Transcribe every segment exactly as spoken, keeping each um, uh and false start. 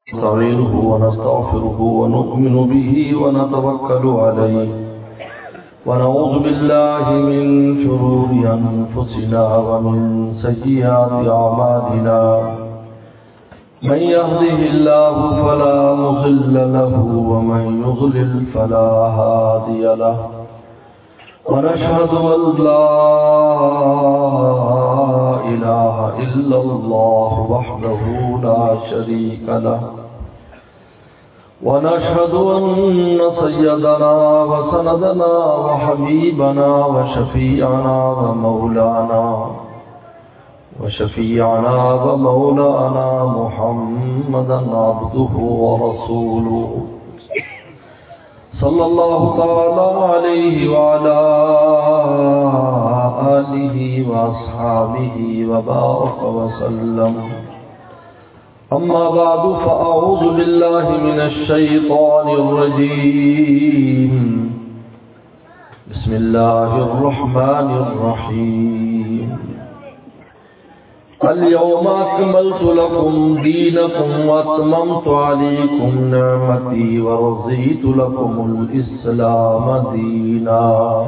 نستعينه ونستغفره ونؤمن به ونتوكل عليه ونعوذ بالله من شرور أنفسنا ومن سيئات أعمالنا من يهده الله فلا مضل له ومن يضلل فلا هادي له ونشهد أن لا إله إلا الله وحده لا شريك له ونشهد أن سيدنا وسندنا وحبيبنا وشفيعنا ومولانا وشفيعنا ومولانا محمدا عبده ورسوله صلى الله تعالى عليه وعلى آله وأصحابه وبارك وسلم أما بعد فأعوذ بالله من الشيطان الرجيم بسم الله الرحمن الرحيم اليوم أكملت لكم دينكم وأتممت عليكم نعمتي ورضيت لكم الإسلام دينا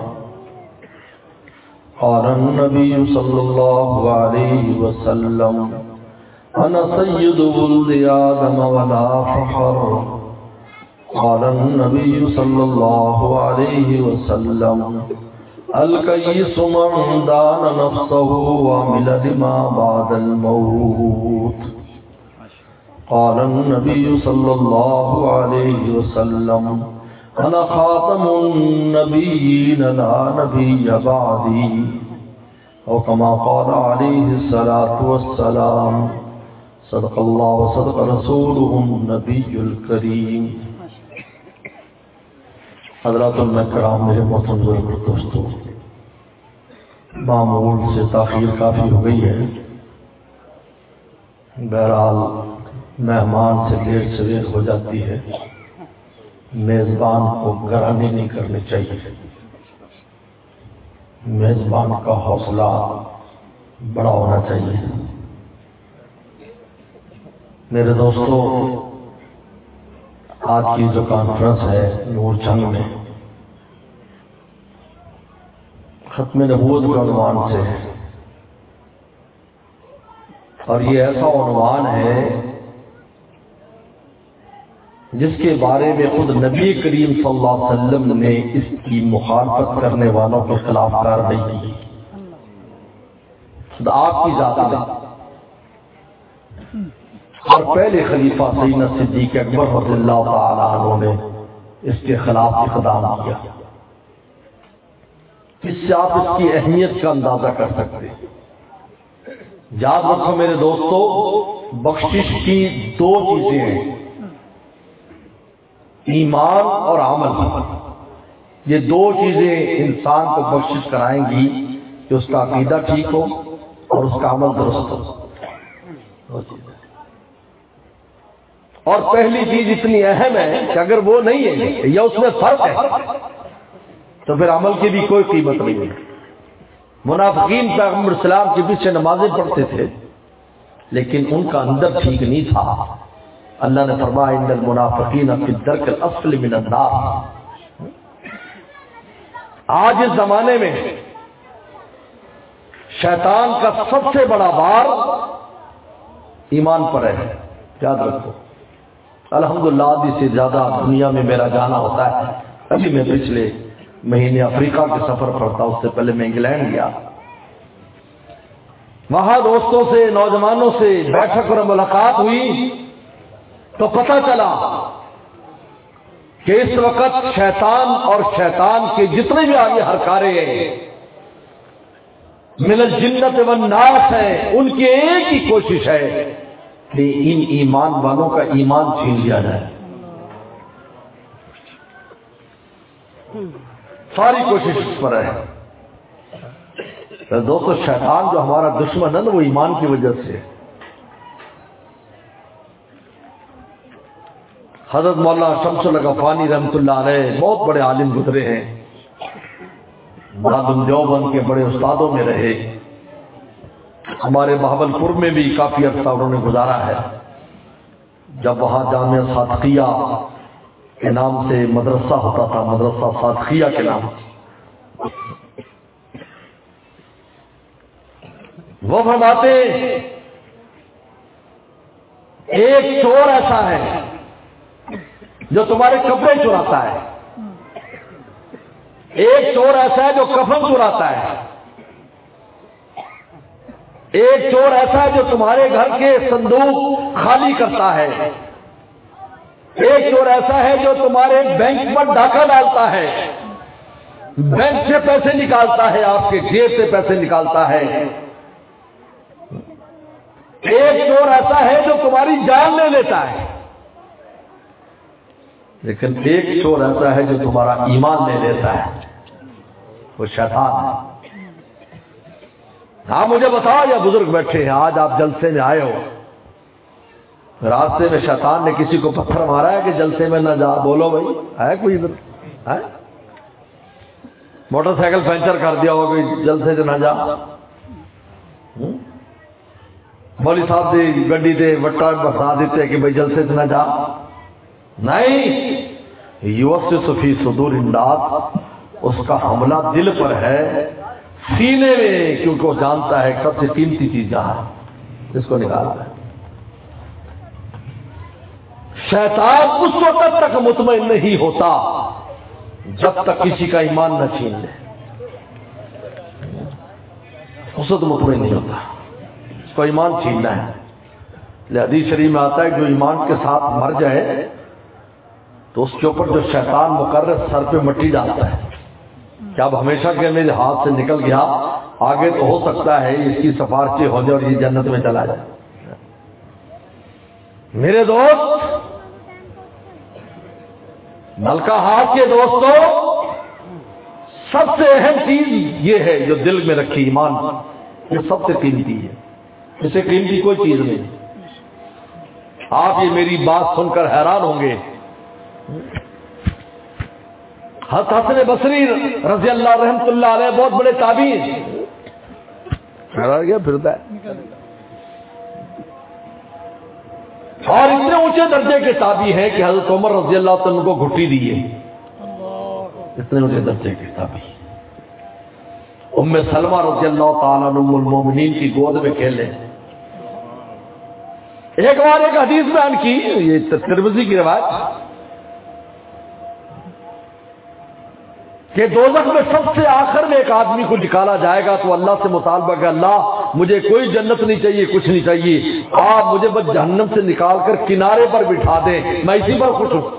قال النبي صلى الله عليه وسلم أنا سيد ولد آدم ولا فخر قال النبي صلى الله عليه وسلم الكيس من دان نفسه وعمل لما بعد الموت قال النبي صلى الله عليه وسلم أنا خاتم النبيين لا نبي بعدي أو كما قال عليه الصلاة والسلام صدق الله وصدق رسوله النبي الكريم حضرات الکرام میرے محترم بزرگ دوستو، معمول سے تاخیر کافی ہو گئی ہے، بہرحال مہمان سے دیر سویر ہو جاتی ہے، میزبان کو گرانی نہیں کرنی چاہیے، میزبان کا حوصلہ بڑا ہونا چاہیے۔ میرے دوستو، آج کی جو کانفرنس ہے نور جنگ میں ختم نبوت کے عنوان سے ہے، اور یہ ایسا عنوان ہے جس کے بارے میں خود نبی کریم صلی اللہ علیہ وسلم نے اس کی مخالفت کرنے والوں کے خلاف کارروائی کی، خود آپ کی ذات میں اور پہلے خلیفہ سیدنا صدیق اکبر رضی اللہ تعالیٰ عنہ نے اس کے خلاف اقدام کیا۔ اس سے آپ اس کی اہمیت کا اندازہ کر سکتے ہیں۔ یاد رکھو میرے دوستو، بخشش کی دو چیزیں ہیں، ایمان اور عمل۔ یہ دو چیزیں انسان کو بخشش کرائیں گی کہ اس کا عقیدہ ٹھیک ہو اور اس کا عمل درست ہو۔ اور پہلی چیز اتنی اہم ہے کہ اگر وہ نہیں ہے یا اس میں فرق ہے تو پھر عمل کی بھی کوئی قیمت نہیں ہے۔ منافقین پیغمبر اسلام کے پیچھے نمازیں پڑھتے تھے لیکن ان کا اندر ٹھیک نہیں تھا۔ اللہ نے فرمایا ان المنافقین فی الدرک الاسفل من النار۔ آج اس زمانے میں شیطان کا سب سے بڑا وار ایمان پر ہے، یاد رکھو۔ الحمدللہ آدھی سے زیادہ دنیا میں میرا جانا ہوتا ہے۔ ابھی میں پچھلے مہینے افریقہ کے سفر پر تھا، اس سے پہلے میں انگلینڈ گیا۔ وہاں دوستوں سے، نوجوانوں سے بیٹھک اور ملاقات ہوئی تو پتہ چلا کہ اس وقت شیطان اور شیطان کے جتنے بھی آگے ہرکارے ہیں، من الجنت والناس ہیں، ان کی ایک ہی کوشش ہے کہ ان ایمان والوں کا ایمان چھین لیا جائے۔ ساری کوشش اس پر ہے۔ دوستو، شیطان جو ہمارا دشمن ہے نا، وہ ایمان کی وجہ سے۔ حضرت مولانا شمس الغفانی رحمۃ اللہ علیہ بہت بڑے عالم گزرے ہیں، دارالعلوم دیوبند کے بڑے استادوں میں رہے، ہمارے بہاولپور میں بھی کافی عرصہ انہوں نے گزارا ہے۔ جب وہاں جامعہ صادقیہ کے نام سے مدرسہ ہوتا تھا، مدرسہ صادقیہ کے نام سے، وہ فرماتے ایک چور ایسا ہے جو تمہارے کپڑے چراتا ہے، ایک چور ایسا ہے جو کفن چراتا ہے، ایک چور ایسا ہے جو تمہارے گھر کے صندوق خالی کرتا ہے، ایک چور ایسا ہے جو تمہارے بینک پر ڈاکہ ڈالتا ہے، بینک سے پیسے نکالتا ہے، آپ کے جیب سے پیسے نکالتا ہے، ایک چور ایسا ہے جو تمہاری جان لے لیتا ہے، لیکن ایک چور ایسا ہے جو تمہارا ایمان لے لیتا ہے، وہ شیطان ہے۔ ہاں مجھے بتاؤ، یا بزرگ بیٹھے ہیں آج آپ جلسے میں آئے ہو، راستے میں شیطان نے کسی کو پتھر مارا ہے کہ جلسے میں نہ جا؟ بولو بھائی، ہے کوئی ادھر؟ موٹر سائیکل پنچر کر دیا ہو کہ جلسے سے نہ جا؟ مولوی صاحب دی گڈی تے وٹا بسا دیتے کہ بھائی جلسے سے نہ جا؟ نہیں، یوسوس فی صدور الناس، اس کا حملہ دل پر ہے، سینے میں، کیونکہ وہ جانتا ہے سب سے قیمتی چیز جہاں ہے، اس کو نکالتا ہے۔ شیطان اس وقت تک مطمئن نہیں ہوتا جب تک کسی کا ایمان نہ چھین لے، اس وقت مطمئن نہیں ہوتا، اس کو ایمان چھیننا ہے۔ حدیث شریف میں آتا ہے جو ایمان کے ساتھ مر جائے تو اس کے اوپر جو شیطان مقرر سر پہ مٹی ڈالتا ہے کہ اب ہمیشہ کے میرے ہاتھ سے نکل گیا، آگے تو ہو سکتا ہے اس کی سفارشیں ہو جائے اور یہ جنت میں چلا جائے۔ میرے دوست، نلکا ہاتھ کے دوستوں، سب سے اہم چیز یہ ہے جو دل میں رکھی، ایمان، یہ سب سے قیمتی ہے، اس سے قیمتی کوئی چیز نہیں۔ آپ یہ میری بات سن کر حیران ہوں گے، حضرت حسن بصری رضی اللہ رحمۃ اللہ علیہ بہت بڑے تابعی ہیں، گیا پھرتا ہے، اور اتنے اونچے درجے کے تابعی ہیں کہ حضرت عمر رضی اللہ عنہ کو گھٹی دی ہے، اتنے اونچے درجے کے تابعی۔ ام سلمہ رضی اللہ تعالیٰ عنہ ام المومنین کی گود میں کھیلے۔ ایک بار ایک حدیث بیان کی، یہ ترمذی کی روایت، کہ دوزخ میں سب سے آخر میں ایک آدمی کو نکالا جائے گا تو اللہ سے مطالبہ کہ اللہ مجھے کوئی جنت نہیں چاہیے، کچھ نہیں چاہیے، آپ مجھے بس جہنم سے نکال کر کنارے پر بٹھا دیں، میں اسی پر خوش ہوں۔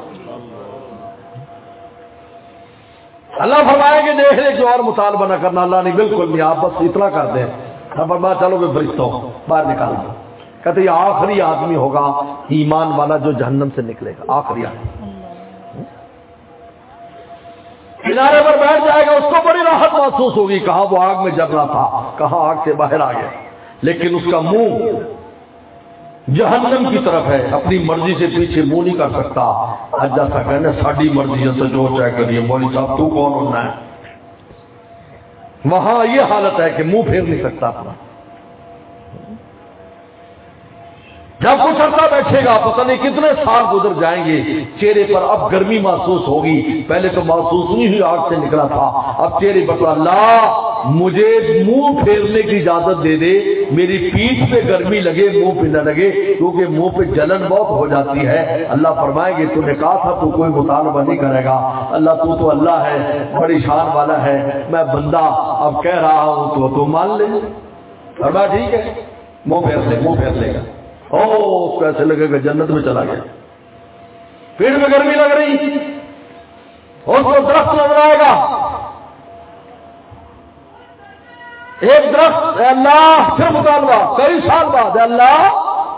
اللہ فرمائے کہ دیکھ لے جو اور مطالبہ نہ کرنا، اللہ نہیں، بالکل نہیں، آپ بس اتنا کر دیں، فرمایا چلو میں فرشتوں باہر نکال دو۔ کہتے یہ آخری آدمی ہوگا ایمان والا جو جہنم سے نکلے گا، آخری آدمی کنارے پر بیٹھ جائے گا، اس کو بڑی راحت محسوس ہوگی، کہاں وہ آگ میں جل رہا تھا، کہاں آگ سے باہر آ گیا، لیکن اس کا منہ جہنم کی طرف ہے، اپنی مرضی سے پیچھے منہ نہیں کر سکتا۔ آج جیسا کہنا ساڑی مرضی ہے تو جو چاہے کریے، مولوی صاحب تو کون ہونا ہے؟ وہاں یہ حالت ہے کہ منہ پھیر نہیں سکتا اپنا۔ جب کچھ عرصہ بیٹھے گا، پتہ نہیں کتنے سال گزر جائیں گے، چہرے پر اب گرمی محسوس ہوگی، پہلے تو محسوس نہیں ہوئی، آگ سے نکلا تھا، اب چہرے پر اللہ مجھے منہ پھیرنے کی اجازت دے دے، میری پیٹھ پہ گرمی لگے، منہ پہ نہ لگے، کیونکہ منہ پہ جلن بہت ہو جاتی ہے۔ اللہ فرمائے گے تو نے کہا تھا تو کوئی مطالبہ نہیں کرے گا، اللہ تو تو اللہ ہے، بڑی شان والا ہے، میں بندہ اب کہہ رہا ہوں تو تو مان لے۔ فرمایا ٹھیک ہے، منہ پھیر لے، منہ پھیر لے گا، او اس کو ایسے لگے گا جنت میں چلا گیا، پیٹ میں گرمی لگ رہی، اس کو درخت نظر آئے گا، ایک درخت، اے اللہ پھر مطالبہ کئی سال بعد، اے اللہ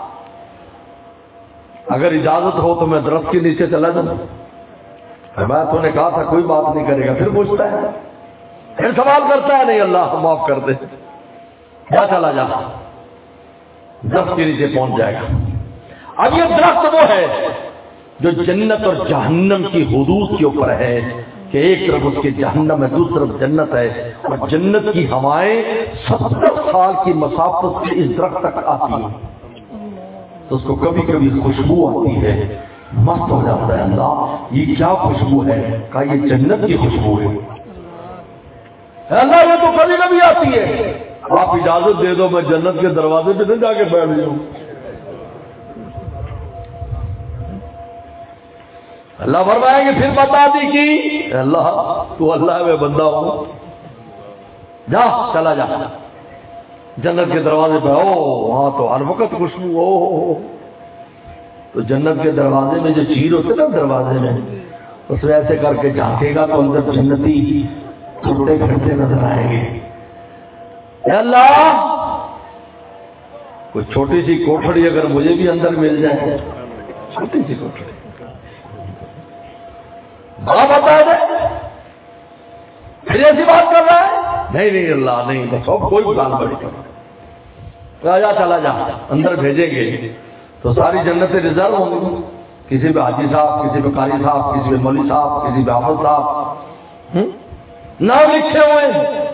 اگر اجازت ہو تو میں درخت کے نیچے چلا جاؤں۔ میں تو نے کہا تھا کوئی بات نہیں کرے گا، پھر پوچھتا ہے، پھر سوال کرتا ہے، نہیں اللہ معاف کر دے، کیا چلا جا، درخت کے نیچے پہنچ جائے گا۔ اب یہ درخت وہ ہے جو جنت اور جہنم کی حدود کے اوپر ہے، کہ ایک طرف اس کے جہنم ہے، دوسری طرف جنت ہے، اور جنت کی ہوائیں ستر سال کی مسافت سے اس درخت تک آتی ہیں۔ تو اس کو کبھی کبھی خوشبو آتی ہے، مست ہو جاتا ہے، اللہ یہ کیا خوشبو ہے؟ کہا یہ جنت کی خوشبو ہے۔ اللہ یہ تو کبھی کبھی آتی ہے، آپ اجازت دے دو میں جنت کے دروازے پہ نہ جا کے بیٹھ جاؤں۔ اللہ فرمائیں گے پھر بتا دی کہ اللہ تو اللہ میں بندہ ہوں، جا چلا جا جنت کے دروازے پہ، او وہاں تو ہر وقت خوشبو ہو۔ تو جنت کے دروازے میں جو چیر ہوتے نا دروازے میں، اس میں ایسے کر کے جھانکے گا تو اندر جنتی ٹوٹے پھرتے نظر آئیں گے۔ اے اللہ کوئی چھوٹی سی کوٹھڑی اگر مجھے بھی اندر مل جائے، چھوٹی سی کوٹھڑی بڑا بتا دے، پھر ایسی بات کر رہا ہے؟ نہیں نہیں اللہ نہیں، بس کوئی بات بڑی کر جا چلا جا، اندر بھیجیں گے تو ساری جنتیں ریزرو ہوں گی، کسی پہ حاجی صاحب، کسی پہ قاری صاحب، کسی پہ مولوی صاحب، کسی پہ حافظ صاحب، نام لکھے ہوئے،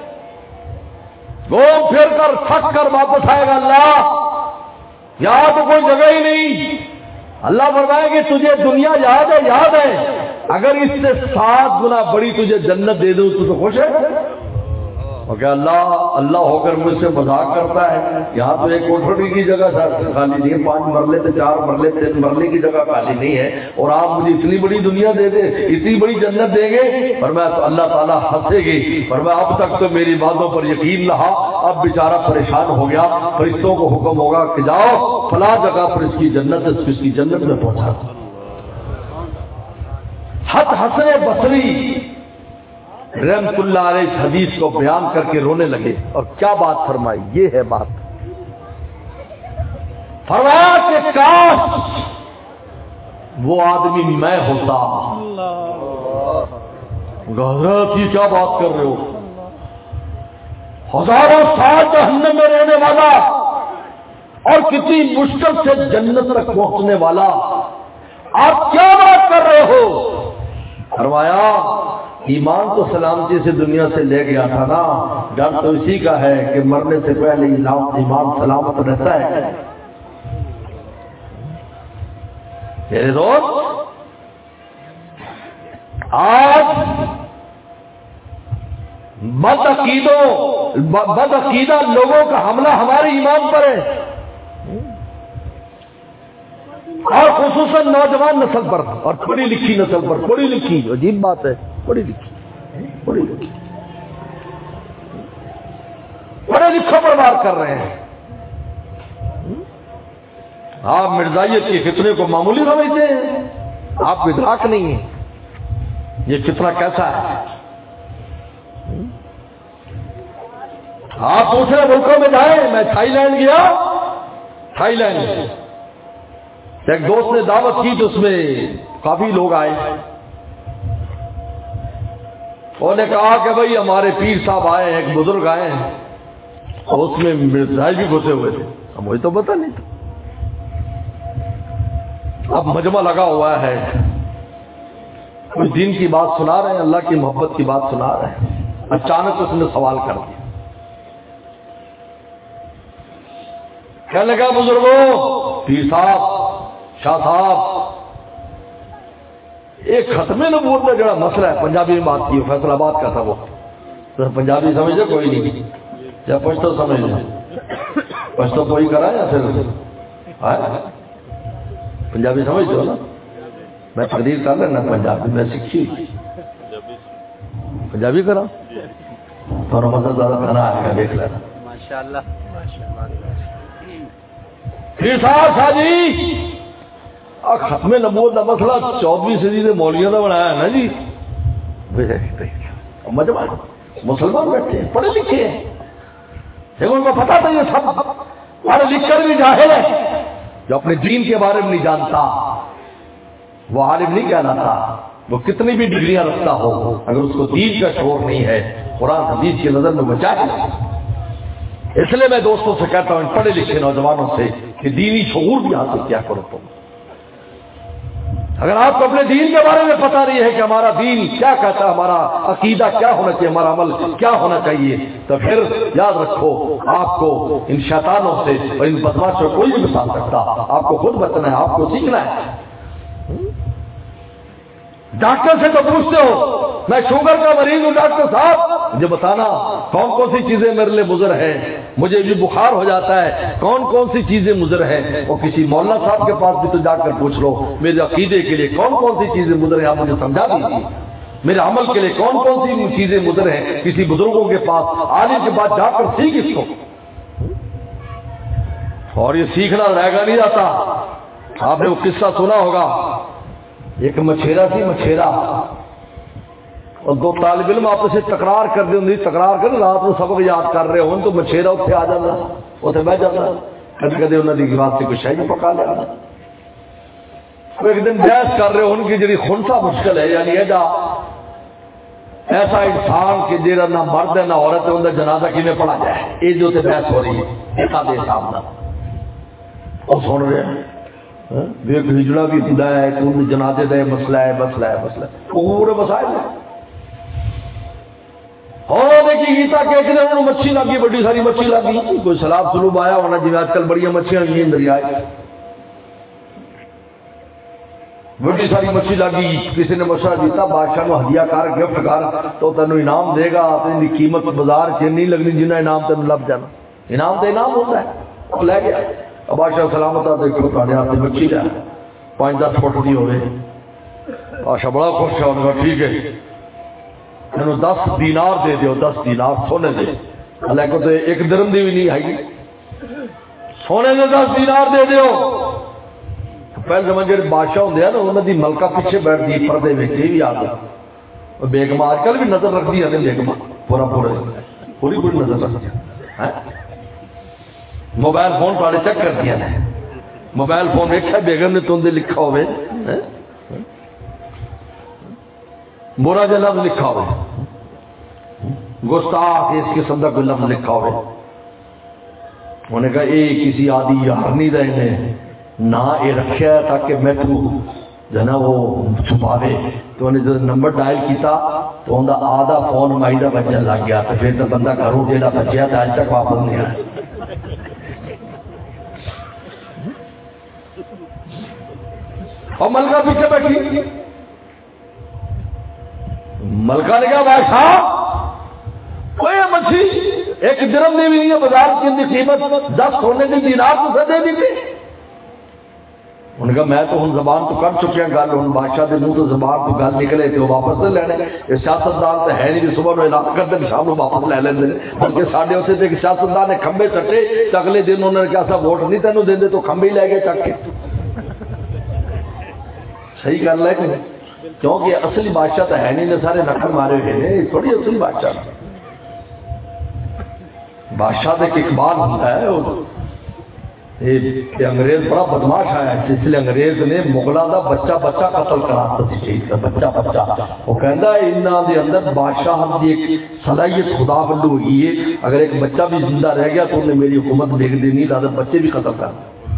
گھوم پھر کر تھک کر واپس آئے گا، اللہ یہاں تو کوئی جگہ ہی نہیں۔ اللہ فرمائے کہ تجھے دنیا یاد ہے؟ یاد ہے، اگر اس سے سات گنا بڑی تجھے جنت دے دوں تو تو خوش ہے؟ اور کہ اللہ اللہ ہو کر مجھ سے مذاق کرتا ہے، یہاں تو ایک کوٹھڑی کی جگہ خالی نہیں ہے، پانچ مرلے تھے، چار مرلے تھے، مرلے کی جگہ خالی نہیں ہے، اور آپ مجھے اتنی بڑی دنیا دے دے، اتنی بڑی جنت دیں گے؟ فرمایا تو اللہ تعالیٰ ہنسے گی، فرمایا اب تک تو میری باتوں پر یقین رہا، اب بیچارہ پریشان ہو گیا، فرشتوں کو حکم ہوگا کہ جاؤ فلاں جگہ پر اس کی جنت ہے، اس کی جنت میں پہنچا دو۔ حت حسن بصری رحمت اللہ علیہ اس حدیث کو بیان کر کے رونے لگے، اور کیا بات فرمائی؟ یہ ہے بات، فرمایا کہ کاش وہ آدمی میں ہوتا۔ حضرت یہ کیا بات کر رہے ہو؟ ہزاروں سال جہنم میں رہنے والا اور کتنی مشکل سے جنت تک پہنچنے والا، آپ کیا بات کر رہے ہو؟ فرمایا ایمان تو سلامتی سے دنیا سے لے گیا تھا نا، ڈر تو اسی کا ہے کہ مرنے سے پہلے ایمان سلامت رہتا ہے۔ میرے دوست آج بد عقیدوں بد عقیدہ لوگوں کا حملہ ہمارے ایمان پر ہے، اور خصوصاً نوجوان نسل پر اور پڑھی لکھی نسل پر۔ پڑھی لکھی عجیب بات ہے، پڑھی لکھی پڑھی لکھی پڑھے لکھوں پر وار کر رہے ہیں۔ آپ مرزائیت کے فتنے کو معمولی سمجھتے ہیں، آپ کو ادراک نہیں ہے یہ فتنہ کیسا ہے۔ آپ دوسرے ملکوں میں جائیں، میں تھائی لینڈ گیا، تھائی لینڈ ایک دوست نے دعوت کی تو اس میں کافی لوگ آئے، انہوں نے کہا کہ بھئی ہمارے پیر صاحب آئے ہیں، ایک بزرگ آئے ہیں، اور اس میں مرزائی بھی گھسے ہوئے تھے، اب مجھے تو پتہ نہیں تھا۔ اب مجمع لگا ہوا ہے، کچھ دین کی بات سنا رہے ہیں، اللہ کی محبت کی بات سنا رہے ہیں، اچانک اس نے سوال کر دیا، کہنے لگا بزرگوں، پیر صاحب، شاہ صاحب، ایک ختم نبوت میں جڑا مسئلہ ہے، پنجابی میں بات کی، فیصل آباد کا تھا وہ، تو پنجابی سمجھے کوئی نہیں، یا پشتو سمجھ لیں، پشتو کوئی کرا یا پھر پنجابی سمجھ دو نا، میں تقریر کر لینا پنجابی میں سیکھی پنجابی کرا تو رمضان زیادہ کھانا آئے گا، دیکھ لینا ماشاءاللہ۔ پھر صاحب شاہ جی ختم نبوت کا مسئلہ چودہویں صدی سے مولویوں نے بنایا ہے نا جی، مجمع مسلمان بیٹھے ہیں، پڑھے لکھے ہیں، لیکن ان کو پتا تھا یہ سب پڑھ لکھ کر بھی جاہل ہے، جو اپنے دین کے بارے میں نہیں جانتا وہ عالم نہیں کہلاتا، وہ کتنی بھی ڈگریاں رکھتا ہو، اگر اس کو دین کا شعور نہیں ہے، قرآن حدیث کی نظر میں بچا ہے۔ اس لیے میں دوستوں سے کہتا ہوں، پڑھے لکھے نوجوانوں سے کہ دینی شعور بھی حاصل کیا کرو تم۔ اگر آپ کو اپنے دین کے بارے میں پتہ نہیں ہے کہ ہمارا دین کیا کہتا ہے، ہمارا عقیدہ کیا ہونا چاہیے، ہمارا عمل کیا ہونا چاہیے، تو پھر یاد رکھو آپ کو ان شیطانوں سے اور ان بدماشوں سے کوئی نہیں بچا سکتا. آپ کو خود بچنا ہے، آپ کو سیکھنا ہے. ڈاکٹر سے تو پوچھتے ہو میں شوگر کا مریض ہوں ڈاکٹر صاحب مجھے بتانا کون کون سی چیزیں میرے لیے مضر ہیں، مجھے بھی بخار ہو جاتا ہے کون کون سی چیزیں مضر ہیں. اور کسی مولانا صاحب کے پاس بھی تو جا کر پوچھ لو میرے عقیدے کے لیے کون کون سی چیزیں مضر ہیں، آپ مجھے سمجھا دیجیے. میرے عمل کے لیے کون کون سی چیزیں مضر ہیں، کسی بزرگوں کے پاس عالم کے پاس جا کر سیکھ اس کو. اور یہ سیکھنا رہ گا نہیں جاتا. آپ نے وہ قصہ سنا ہوگا، ایک مچھیرا سی مچھیرا اور دو طالب علم آپس سے تکرار کر دیں تکرار کر رات میں سبق یاد کر رہے ہوں تو مچھیرا اتنے آ جانا اتنے بہ جانا کدی کدی انہوں کی بات سے کچھ شاہی پکا لیا. ایک دن بحث کر رہے ہو ان کی جڑی خنسا مشکل ہے یعنی ایڈا ایسا انسان کہ جیڑا نہ مرد ہے نہ عورت ہے ان کا جنازہ کیویں پڑھا جائے، یہ جو بحث ہو رہی ہے دے حساب نہ اور سن رہے ہیں ایک ہجڑا بھی خدا ہے کہ جنازے دے مسئلہ ہے مسئلہ ہے مسئلہ ہے پورے مسائل ہے. اور دیکھیے گیتا کہ انہوں مچھی لگی بڑی ساری مچھی لگی کوئی سلاب سلوب آیا ہونا جی آج کل بڑی مچھلیاں نہیں دریائے بڑی ساری مچھی لگی کسی نے مشورہ دیتا بادشاہ کو ہدیہ کر گفٹ کر تو تینوں انعام دے گا تین قیمت بازار چ نہیں لگنی جنہیں انعام تینوں لب جانا. انعام تو انعام ہوتا ہے وہ لے گیا. بادشاہ سلامت دیکھو تھوڑے ہاتھ مچھی ہے پانچ دس فٹ کی ہوئے. بادشاہ بڑا خوش ہے انہوں نے ٹھیک ہے انہوں دس دینار دے دیو دس دینار سونے دے لیکن تو ایک درم دی بھی نہیں آئی سونے دے دس دینار دے دیو. پہلے زمان جڑے بادشاہ ہوندے ہیں نا انہوں دی ملکہ پیچھے بیٹھ دی پردے میں یہ بھی آ گیا. بیگم آج کل بھی نظر رکھ دی ہے بیگم پورا پورا پوری پوری نظر رکھ دی. موبائل فون پاڑے چیک کر دیا ہے موبائل فون دیکھا بیگم نے تم دے لکھا ہوئے برا جا لفظ لکھا ہوئے گستاخ اس قسم کا کوئی لفظ لکھا ہوئے. انہوں نے کہا اے کسی عادی یار نہیں رہے نہ یہ رکھا ہے تاکہ میں تو جو نا وہ چھپاوے. تو انہیں جو نمبر ڈائل کیتا تو ان کا آدھا فون مائی کا بچہ لگ گیا تو پھر تو بندہ گھروں جیڑا بچیا تو اج تک واپس نہیں آیا. اور ملکہ پیچھے بیٹھی ملکہ نے کہا بادشاہ کوئی مچھلی ایک درم دی بھی نہیں ہے بازار کی ان کی قیمت دس سونے کی دینار تو دے دی تھی. انہوں نے کہا میں تو ہوں زبان تو کر چکے ہیں گل ہوں بادشاہ کے منہ تو زبان تو گل نکلے تو واپس نہیں لینے. سیاستدان تو ہے نہیں صبح میں اعلان کرتے ہیں شام کو واپس لے لیں بلکہ سارے اتنے تھے کہ سیاستدان نے کھمبے چٹے تو اگلے دن انہوں نے کہا سا ووٹ نہیں تینوں دیں تو کھمبے ہی لے گئے چک کے. صحیح گل ہے کہ کیونکہ اصلی بادشاہ تو ہے نہیں سارے نقل مارے ہوئے ہیں تھوڑی اصلی بادشاہ بادشاہ کا ایک اقبال ہوتا ہے یہ انگریز بڑا بدماش آیا جس لیے انگریز نے مغلوں کا بچہ بچہ قتل کرا دیا بچہ بچہ وہ کہتا ہے انہوں کے اندر بادشاہ کی ایک صلاحیت خدا بندو ہوئی ہے اگر ایک بچہ بھی زندہ رہ گیا تو انہیں میری حکومت دیکھ دینی زیادہ بچے بھی قتل کر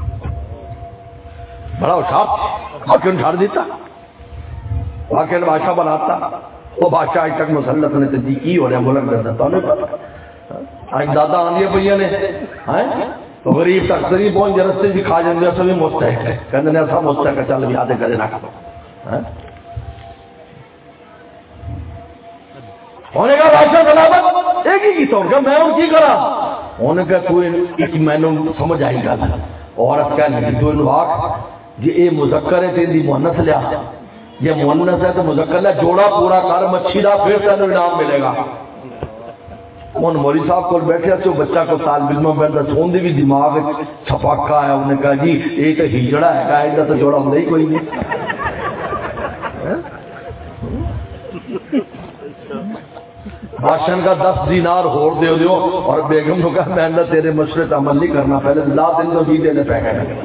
بڑا ہوشیار باقی چھاڑ دیتا باقی بادشاہ بناتا وہ بادشاہ آج تک مسلط نے تجی کی ہو رہا ملک کرتا تو نہیں پتا آج دادا آدھی پہ نے تو غریب تک تری پہنچ جائے رستے بھی کھا جائیں اصل بھی مستحق ہے کہتے ہیں سب مستحق ہے چل بھی آدھے کرے نہ کرو ہونے کا بادشاہ سلامت ایک ہی کی طور کا میں ان کی کرا ہونے کا کوئی ایک میں نے سمجھ آئی گا عورت کہنے لگی تو انواق یہ مذکر ہے تیری مؤنث لیا یہ مؤنث ہے تو مذکر لیا جوڑا پورا کر مچھی دا پھر تینوں انعام ملے گا. ان موری صاحب کو بیٹھے تو بچہ کو طالب علم بیٹھا سون دی بھی دماغ چھپاکا ہے انہوں نے کہا جی یہ تو ہجڑا ہے کہا ایڈا تو جوڑا ہوں ہی کوئی نہیں. بادشاہ کا دس دینار ہور دے دیو اور بیگم نے کہا میں نے تیرے مشورے کا عمل نہیں کرنا پہلے لا دن تو بھی دینے پہ گئے.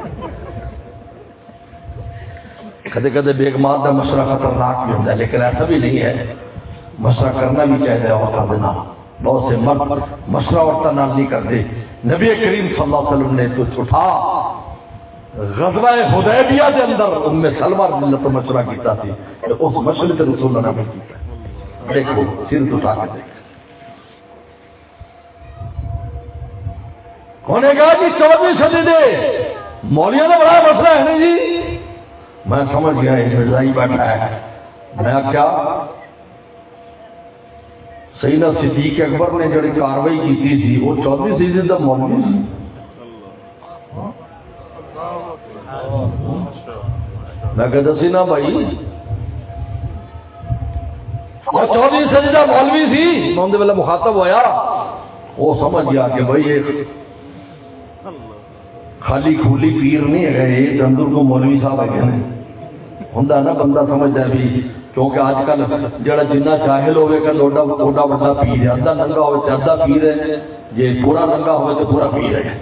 کدے کدے بیگمات کا مشورہ خطرناک بھی ہوتا ہے لیکن ایسا بھی نہیں ہے مشورہ کرنا بھی چاہیے عورتوں کے نام. بہت سے مرد مشورہ عورتوں نام نہیں کرتے. نبی کریم صلی اللہ علیہ وسلم نے تو اٹھا غزوہ حدیبیہ کے اندر ام سلمہ رضی اللہ عنہا مشورہ کیتا تھی کہ اس مشورے سے رسول اللہ نے عمل کیا. دیکھو سر اٹھا کے دیکھ ہونے کہا جی چودہویں صدی دے مولیوں کا بڑا مسئلہ ہے نہیں جی. میں سمجھ گیا یہ مرزائی بیٹھا ہے. میں کیا سیدنا صدیق اکبر نے جڑی کاروائی کی تھی وہ چودہویں صدی کا مولوی سی. میں کہ دسی نا بھائی وہ چودہویں صدی کا مولوی سی. میں اندر ویلے مخاطب ہویا وہ سمجھ گیا کہ بھائی یہ خالی کھولی پیر نہیں ہے یہ اندر کو مولوی صاحب ہے ہوں نا بندہ سمجھتا ہے بھی کیونکہ آج کل جڑا جنہ چاہل ہوئے گا لوڈا لوڈا بڑا پیر ہے. ادھا ننگا ہوئے تو ادھا پیر ہے جی پورا ننگا ہوئے تو پورا پیر ہے.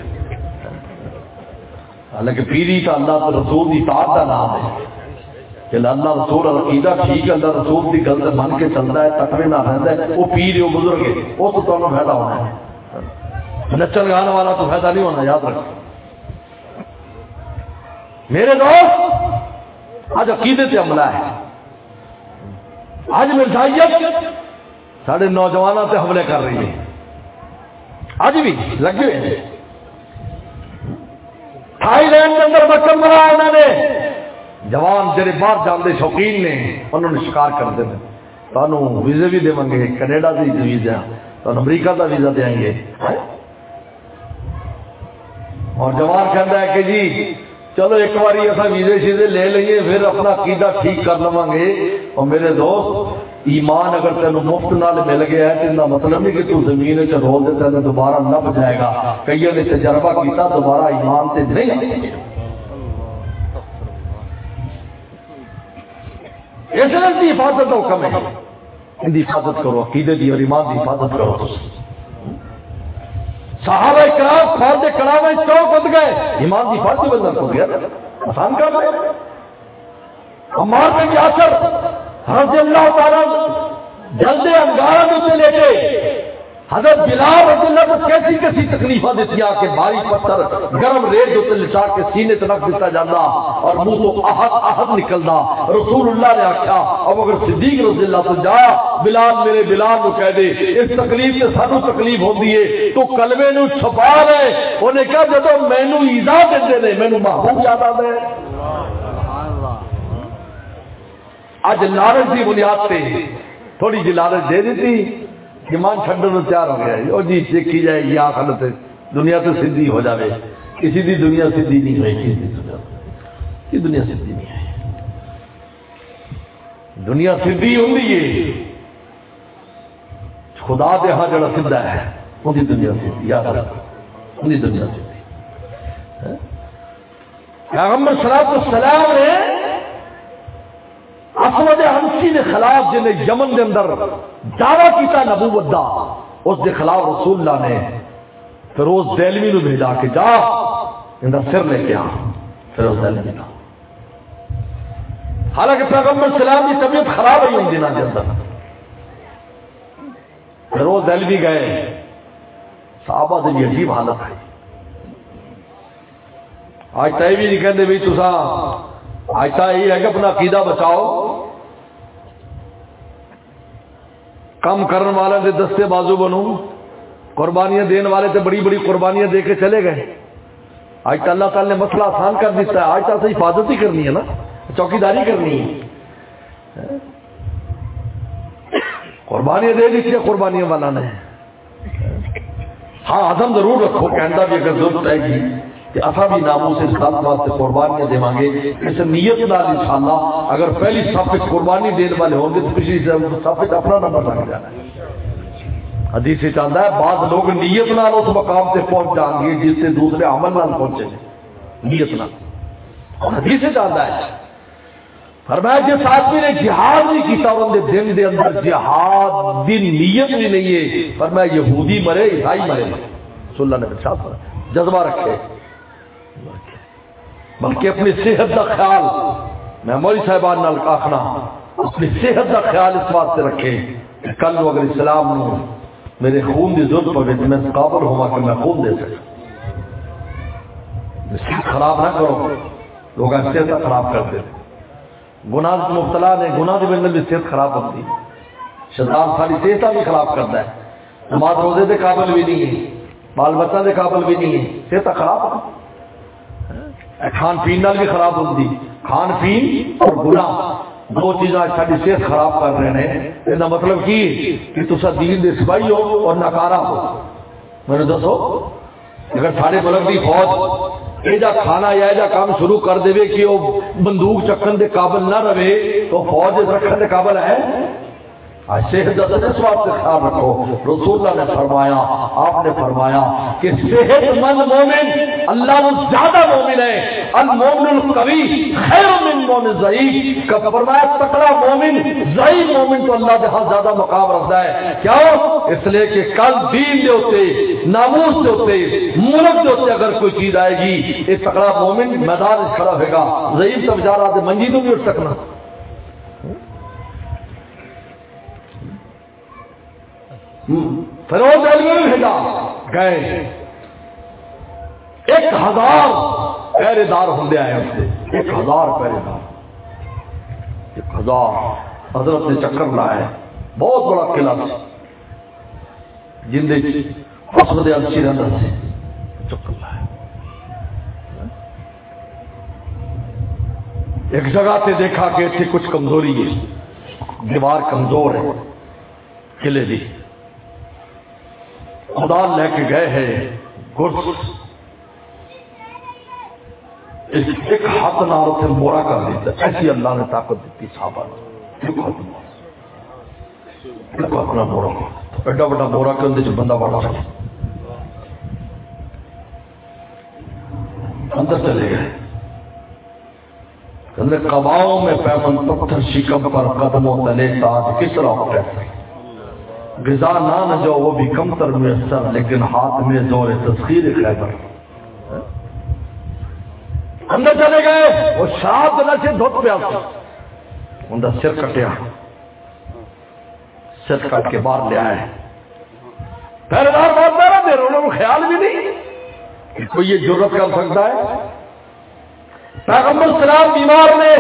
حالانکہ پیری کا اللہ تو رسول کی اطاعت کا نام ہے کہ اللہ رسول عقیدہ ٹھیک ہے اللہ رسول کی گل من کے چلتا ہے تقوی نہ رہتا ہے وہ پیر ہے وہ بزرگ ہے وہ تو تمہیں فائدہ ہونا ہے. نچن گانے والا تو فائدہ نہیں ہونا یاد رکھ. میرے دوست آج عقیدے سے حملہ ہے. آج مرزائیت سارے نوجوانوں سے حملے کر رہی ہے. آج بھی لگے ہوئے ہیں. تھائی لینڈ کے اندر مکم بنا انہوں نے جوان جڑے باہر جانے شوقین نے انہوں نے شکار کر دے تمہوں ویزے بھی دیں گے کینیڈا کا ویزا تو امریکہ کا ویزا دیں گے. اور جوان کہتا ہے کہ جی چلو ایک بار ایسا ویزے شیزے لے لئیے پھر اپنا عقیدہ ٹھیک کر لوا گے. اور میرے دوست ایمان اگر تینوں مفت نال مل گیا ہے تو ان کا مطلب نہیں کہ تو زمین چ رول دے تینوں دوبارہ نہ بجائے گا. کئی نے تجربہ کیتا دوبارہ ایمان سے نہیں آئے. اس کی حفاظت کا حکم ہے ان کی حفاظت کرو عقیدے کی اور ایمان کی حفاظت کرو. صحابہ کرام خالد کرام چوک بند گئے ایمان کی حفاظت بندر ہو گیا آسان کام ہے. عمار بن یاسر رضی اللہ تعالیٰ جلدے انگارہ میں لے کے حضرت بلال رضی اللہ کو کیسی کیسی تکلیفیں دیتی کہ بھاری پتھر گرم ریت جو لٹا کے سینے تک رکھ دیتا جاتا اور منہ تو احد احد نکلتا. رسول اللہ نے آخیا اب اگر صدیق رضی اللہ تو جا بلال میرے بلال کو کہہ دے اس تکلیف سے سانو تکلیف ہوتی ہے تو کلمے نو چھپا لے. انہیں کہا جب مینو ایزا دیتے ہیں مینو محبوب یاد آتا ہے. اج لالچ کی بنیاد پہ تھوڑی جی لالچ دے دیتی ایمان چھڈن کو تیار ہو گیا اور جی دیکھی جائے گی آخرت دنیا تو سیدھی ہو جائے. کسی دی دنیا سیدھی نہیں ہوئی کسی دنیا سیدھی نہیں ہے. دنیا سیدھی ہوندی ہے خدا دے ہاں جڑا سیدھا ہے ان کی دنیا سیدھی یاد رکھ ان کی دنیا سیدھی. پیغمبر صلی اللہ علیہ وسلم نے اسود حنفی کے خلاف جن یمن کے اندر دعویٰ کیتا نبوت دا اس کے خلاف رسول اللہ نے فیروز دہلوی نو بھیجا کہ جا ان کا سر لے کے آ. فیروز دہلوی کا حالانکہ پیغمبر سلام کی طبیعت خراب ہوئی ان دنوں کے اندر. فیروز دہلوی گئے صحابہ سے بھی عجیب حالت ہے. آج تے بھی نہیں کہتے بھائی تسا آئتا یہ ہے کہ اپنا عقیدہ بچاؤ کم کرنے والے سے دستے بازو بنو قربانیاں دینے والے سے بڑی بڑی قربانیاں دے کے چلے گئے. آج تو اللہ تعالی نے مسئلہ آسان کر دیتا ہے. آج تو حفاظت ہی کرنی ہے نا چوکیداری کرنی ہے. قربانیاں دے دی قربانیاں والا نے. ہاں عزم ضرور رکھو کہنا بھی اگر ضرورت ہے گی کہ اصا بھی ناموں سے اسلام واسطے قربانیاں دے گے اس نیت نال انشاءاللہ. اگر پہلی صف قربانی دینے والے ہوں گے تو پچھلی صف اپنا نمبر لگ جانا ہے. حدیث چاہتا ہے بعض لوگ نیت نال اس مقام سے پہنچ جائیں گے جس سے دوسرے عمل نال پہنچے نیت نال. اور حدیث چاہتا ہے فرمایا جس آدمی نے جہاد نہیں کیتا ان دے دل دے اندر جہاد دی نیت بھی نہیں ہے فرمایا یہودی مرے عیسائی مرے. رسول اللہ نے ارشاد فرمایا جذبہ رکھے بلکہ اپنی صحت کا خیال میں مولی صاحبان نال آخنا اپنی صحت کا خیال اس بات سے رکھے کہ کل اگر اسلام نو میرے خون کی ضرورت پڑے تو میں قابل ہوا کہ میں خون دے سکتا. صحت خراب نہ کرو، لوگ صحت خراب کرتے ہیں، گناہ مبتلا نے گناہ کے بندے بھی صحت خراب ہوتی ہے، شیطان ساری صحت بھی خراب کرتا ہے، نماز روزے کے قابل بھی نہیں ہے، بال بچہ کے قابل بھی نہیں ہے، صحت خراب ہے، کھان پین بھی خراب ہوتی، کھان پین اور گناہ دو چیزاں ساری صحت خراب کر رہے ہیں۔ یہ مطلب کی کہ تصا دین دے سپاہی ہو اور ناکارہ ہو۔ میرے دسو اگر سارے ملک کی فوج یہ جا کھانا یا جا کام شروع کر دے کہ وہ بندوق چکن دے قابل نہ رہے تو فوج رکھنے دے قابل ہے؟ صحت کا اس بات سے خیال رکھو۔ رسول اللہ نے فرمایا، آپ نے فرمایا کہ صحت مند مومن اللہ وہ زیادہ مومن ہے، المومن القوی خیر من مومن ضعیف کا فرمایا تکڑا مومن ضعیف مومن تو اللہ کے ہاں زیادہ مقام رکھتا ہے۔ کیا اس لیے کہ کل دین دے ہوتے ناموس دے ہوتے ملک دے ہوتے اگر کوئی چیز آئے گی یہ تکڑا مومن میدان کھڑا ہوئے گا، ضعیف تو بیچارہ منجی تو نہیں اٹھ سکنا۔ فیروز علمی میں بھیجا گئے، ایک ہزار پہرے دار ہوں آئے اس سے، ایک ہزار پہرے دار، ایک ہزار حضرت نے چکر لائے، بہت بڑا قلعہ جن حسد اچھی رہتا سے چکر لائے۔ ایک جگہ سے دیکھا کہ اتنے کچھ کمزوری ہے، دیوار کمزور ہے قلعے دی، خدا لے کے گئے ہیں گرس ایک ہاتھ نہ اسے مورا کر دیتا، ایسی اللہ نے طاقت دیتی صحابہ نے، اپنا مورا ایڈا بڑا مورا کے اندر بندہ بڑا رہا، اندر چلے گئے، اندر قباؤں میں پیمن پتھر شکم پر قدموں تلے تاج کس طرح کہتے ہیں، غذا نہ نہ جو وہ بھی کم تر میسر، لیکن ہاتھ میں زور تسخیر خیبر۔ اندر چلے گئے، وہ شراب دل سے دھوت پیا، اندر سر کٹیا، سر کٹ کے باہر لے آئے، پہلے دار بہت پہرا دے رہے انہوں نے خیال بھی نہیں کہ کوئی یہ جرت کر سکتا ہے۔ پیغمبر سلام بیمار نے،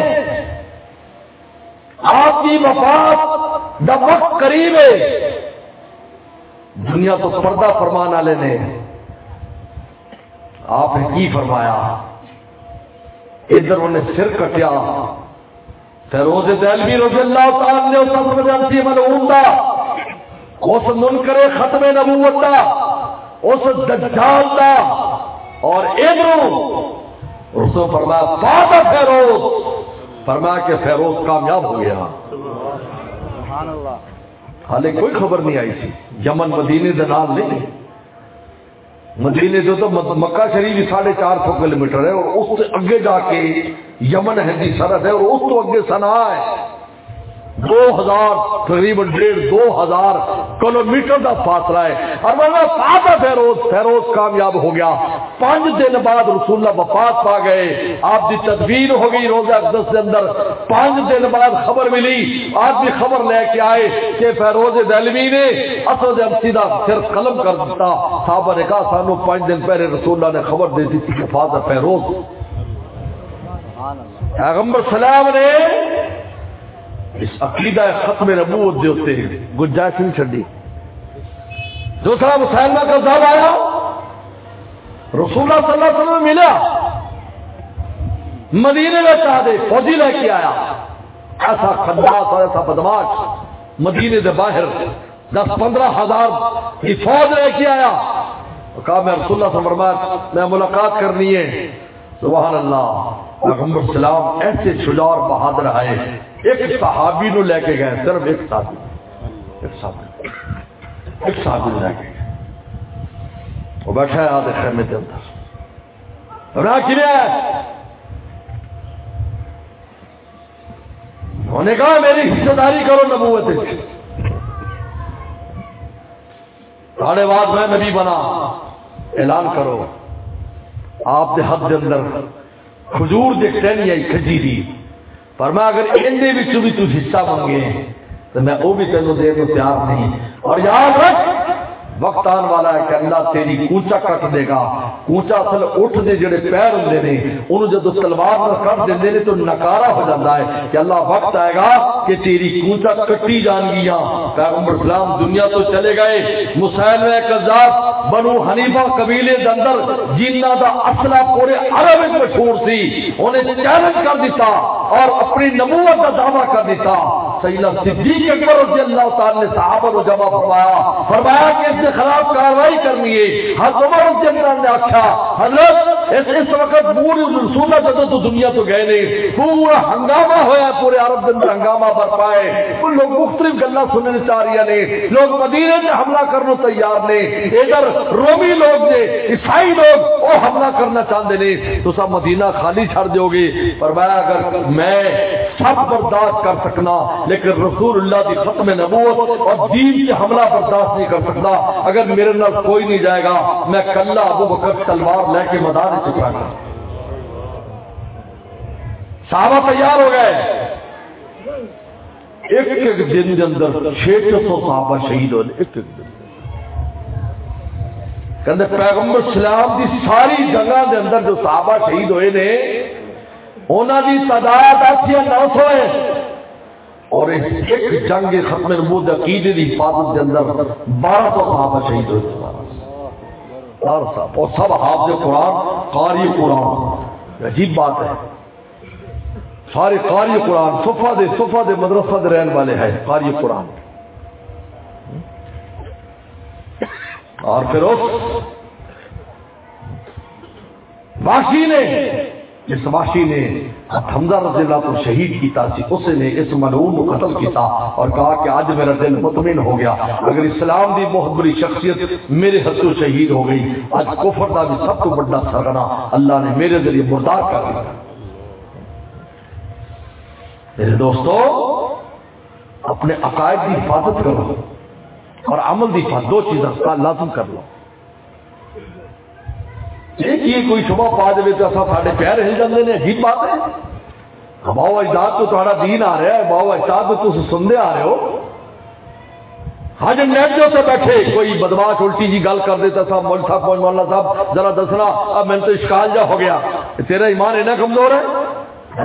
آپ کی وفات دا وقت قریب ہے، دنیا تو پردہ فرمان والے نے، آپ نے کی فرمایا، ادھر انہیں سر کٹیا، فیروز دہلوی رضی اللہ تعالی نے اس حضرت عبدی ملعون دا، اس منکر ختم نبوت دا، اس دجال دا، اور ادھروں رسول فرمایا فاض فیروز، فرمایا کہ فیروز کامیاب ہو گیا۔ سبحان اللہ۔ حالے کوئی خبر نہیں آئی تھی، یمن مدینے دے نال نہیں، مدینے جو تو مکہ شریف ساڑھے چار سو کلو میٹر ہے، اور اس سے اگے جا کے یمن ہندی سرحد ہے، اور اس تو اگے صنعاء ہے، دو ہزار تقریباً ڈیڑھ دو ہزار کلو میٹر کا فاصلہ ہے، اور وہ فاضا فیروز، فیروز کامیاب ہو گیا۔ پانچ دن بعد رسول اللہ وفات پا گئے، آپ کی تدبیر ہو گئی روزہ اقدس کے اندر، پانچ دن بعد خبر ملی، آپ بھی خبر لے کے آئے کہ فیروز دہلوی نے اسد عبسی دا سر قلم کر دیتا۔ صحابہ نے کہا سانو پانچ دن پہلے رسول اللہ نے خبر دے دی تھی کہ فاضا فیروز۔ پیغمبر سلام نے اس عقیدہ ختم نبوت جو ہوتے ہیں گنجائش نہیں چھڑی۔ دوسرا مسلمہ کا ذال آیا، رسول اللہ صلی اللہ علیہ وسلم ملا، مدینے میں چاہ دے فوجی لے کے آیا، ایسا خدمات اور ایسا بدماش، مدینے دے باہر دس پندرہ ہزار کی فوج لے کے آیا، کہا میں رسول اللہ صلی اللہ علیہ وسلم میں ملاقات کرنی ہے۔ سبحان اللہ، پیغمبر سلام ایسے شجاع اور بہادر آئے، ایک صحابی نو لے کے گئے، صرف ایک صحابی ایک صحابی ایک صحابی لے کے گئے، وہ بیٹھا ہے آدھے خیمے کے اندر، رہا کی ہے، انہوں نے کہا میری حصہ داری کرو نبوت سے، ساڑھے بعد میں نبی بنا، اعلان کرو، آپ دے حد دے اندر کھجور دے ٹہنی آئی کھجی دی، فرمایا اگر اندے وچوں بھی تو حصہ منگے تو میں وہ بھی تینوں دے کو تیار نہیں، اور یاد رکھ وقت آن والا ہے کہ اللہ تیری کونچا کٹ دے گا. کونچا اصل اٹھ دے جڑے پیر ہوندے نے انہوں جدو تلوار نہ کٹ دیندے نے تو نکارا ہو جاتا ہے کہ اللہ وقت آئے گا کہ تیری کونچا کٹی جان گیا. پیغمبر اسلام دنیا تو چلے گئے. مسیلمہ کذاب بنو حنیفہ قبیلے دے اندر جنہ دا اصلہ پورے عرب وچ مشہور سی انہیں چیلنج کر دیتا اور اپنی نبوت کا دعویٰ کر دیتا. سیدنا صدیق اکبر رضی اللہ تعالی نے صحابہ کو جمع فرمایا فرمایا کہ اس کے خلاف کارروائی کرنی ہے. حضرت عمر رضی اللہ عنہ نے آخیا حضرت اس, اس وقت پوری رسولہ جدو تو دنیا تو گئے نہیں پورا ہنگامہ ہویا پورے عرب کے اندر ہنگامہ برپا ہے. ان لوگ مختلف گلا سننے چاہ رہی نے. لوگ مدینے میں حملہ کرنے تیار نے. ادھر رومی لوگ نے عیسائی لوگ وہ حملہ کرنا چاہتے ہیں تو سب مدینہ خالی چھڑ دو گے. فرمایا اگر میں سب برداشت کر سکنا لیکن رسول اللہ کی ختم نبوت اور دین سے حملہ برداشت نہیں کر سکتا. اگر میرے نال کوئی نہیں جائے گا میں کلا ابو بکر تلوار لے کے میدان میں چکا گا. صحابہ تیار ہو گئے. ایک ایک دن کے اندر چھ سو صحابہ شہید ہوئے. ایک ایک دن کہتے پیغمبر اسلام کی ساری جگہ کے اندر جو صحابہ شہید ہوئے نے انہوں کی تعداد اسی نو سو ہے. اور ایک جنگ ختم نبوت عقیدے کی حفاظت کے اندر بارہ سو صحابہ شہید ہوئے. اور سب حافظ قرآن قاری قرآن. عجیب بات ہے سارے قاری قرآن صفا دے صفا دے مدرسہ دے رہن والے ہیں قاری قرآن. اور پھر اس واشی نے اس واشی نے حمزہ رضی اللہ کو شہید کیتا سی. اس نے اس ملعون کو قتل کیتا اور کہا کہ آج میرا دل مطمئن ہو گیا. اگر اسلام دی بہت بڑی شخصیت میرے ہاتھوں شہید ہو گئی آج کفر دا بھی سب تو بڑا سرغنہ اللہ نے میرے ذریعے مردار کر دیا. میرے دوستو اپنے عقائد کی حفاظت کرو اور عمل کی حفاظت دو چیزوں کا لازم کر لو. ایک یہ کوئی شبہ پا دے تو ایسا سارے پیر ہل جاتے ہیں. عجیب بات ہے. باؤ اجداد تو تھوڑا دین آ رہا ہے باؤ اجداد تو تم سنتے آ رہے ہو. حج نیٹ جو سے بیٹھے کوئی بدماش الٹی جی گل کر دیتا صاحب مول صاحب مولانا صاحب ذرا دسنا اب میں تو اشکال جا ہو گیا تیرا ایمان اتنا کمزور ہے.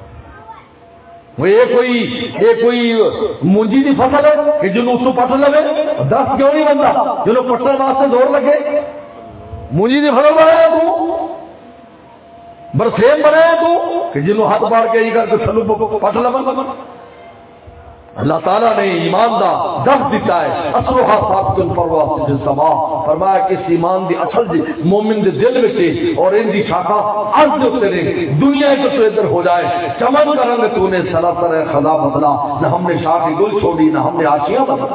یہ کوئی یہ کوئی مونجی کی فصل ہے کہ جنوں اس کو پٹ لے دس کیوں نہیں بنتا جنوں پٹنے واسطے زور لگے. مونجی کی فصل بنایا تو برسیم بنایا تو کہ جنوں ہاتھ مار کے یہ کر کے سلو پٹ لے. اللہ تعالیٰ نے ایمان دا دس دیتا ہے اصلها ثابت الفروا في السماء. فرمایا کہ اس ایمان دی اصل دی مومن دے دل وچ اور ان دی شاخا ارض تے نے دنیا کے تو ادھر ہو جائے. چمن کا رنگ تو نے سراسر خدا بدلا نہ ہم نے شاخ گل چھوڑی نہ ہم نے آشیاں بدلا.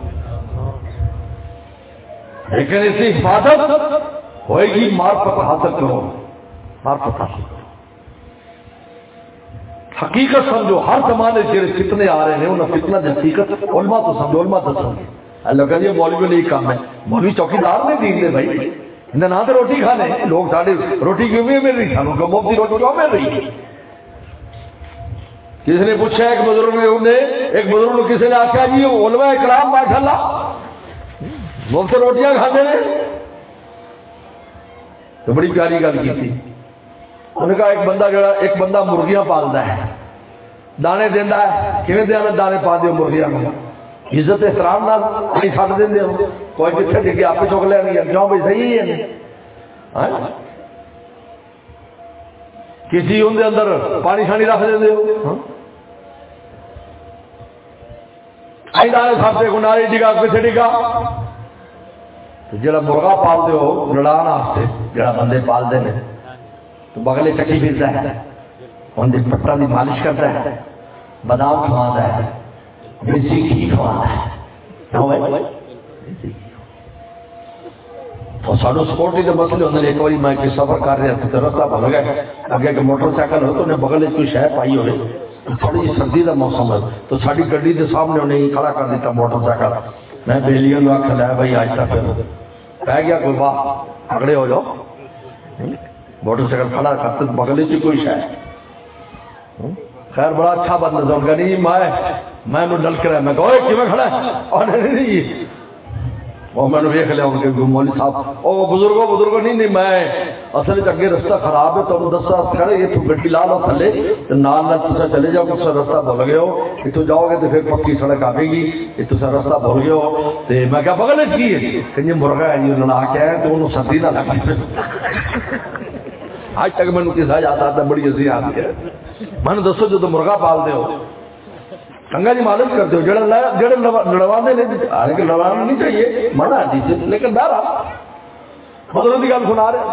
لیکن اس کی حفاظت ہوئے گی معرفت حاصل کرو. معرفت حاصل کرو حقیقت سمجھو. ہر زمانے سے فتنے آ رہے ہیں انہیں فتنہ دی حقیقت علماء تو سمجھو علماء تو سمجھو. اللہ کہتے ہیں مولوی نہیں کام ہے مولوی چوکیدار نے دین دے بھائی انہیں نہ تو روٹی کھانے لوگ سارے روٹی کیوں بھی مل رہی سانوں کو مفتی روٹی کیوں مل رہی. کسی نے پوچھا ایک بزرگ نے انہیں ایک بزرگ نے کسی نے آخیا جی علماء اکرام ماشاء اللہ مفت روٹیاں کھانے نے تو بڑی پیاری گل کی تھی. انہوں نے کہا ایک بندہ جڑا ایک بندہ مرغیاں پالتا ہے دانے دینا ہے کیوں دیا دانے پا دیو مرغیاں کو عزت احترام نال نہیں چھڈ دیندے ہو کوئی کتنے ڈگے آپ چک لینگے کیوں بھائی صحیح ہے. کسی ان دے اندر پانی شانی رکھ دیندے ہو آئی دانے چھڈتے کو ناری ڈگا پیچھے ڈگا. جڑا مرغا پالتے ہو لڑان واسطے جڑا بندے پالتے ہیں تو بغلے چکی پھرتا ہے ان کے پٹا کی مالش کرتا ہے بادام کھواتا ہے دیسی گھی کھواتا ہے. تو سانو سپورٹی کے مسئلے ہوتے ایک بار میں سفر کر رہا تو رستہ بھول گیا اگے کہ موٹر سائیکل ہو تو انہیں بغل کوئی شہ پائی ہوئے تھوڑی جی سردی کا موسم ہے تو ساری گڈی کے سامنے انہیں کھڑا کر دیتا موٹر سائیکل. میں بیلیوں کو آخر لایا بھائی آج تک پہ گیا کوئی واہ اگڑے ہو جاؤ موٹر سائیکل کھڑا کرتے بغل سے کوئی شاید خیر بڑا اچھا بند نظر نہیں میں میں ڈل کر میں کہا کیوں کھڑا ہے اور نہیں اور میں نے ویخ لیا ان کے مولوی صاحب او بزرگوں بزرگوں نہیں نہیں میں اصل اگے رستہ خراب ہے تو دسا کھڑے یہ تو گڈی لا لو تھلے نال نال تسا چلے جاؤ تسا رستہ بھول گئے ہو اتوں جاؤ گے تو پھر پکی سڑک آئے گی یہ تسا رستہ بھول گئے ہو تے میں کیا بغل کی ہے کہ مرغا ہے جی انہوں نے آ کے آئے تو انہوں سردی نہ لگی آج تک میں نے کسا جاتا تھا بڑی ہنسی آتی ہے میں نے دسو جو تو مرغا پال دے ہو کنگا جی مالش کرتے ہو جڑا جڑے لڑوانے نہیں لڑوانا نہیں چاہیے منع دیجیے لیکن ڈارا مطلب کی گل سنا رہے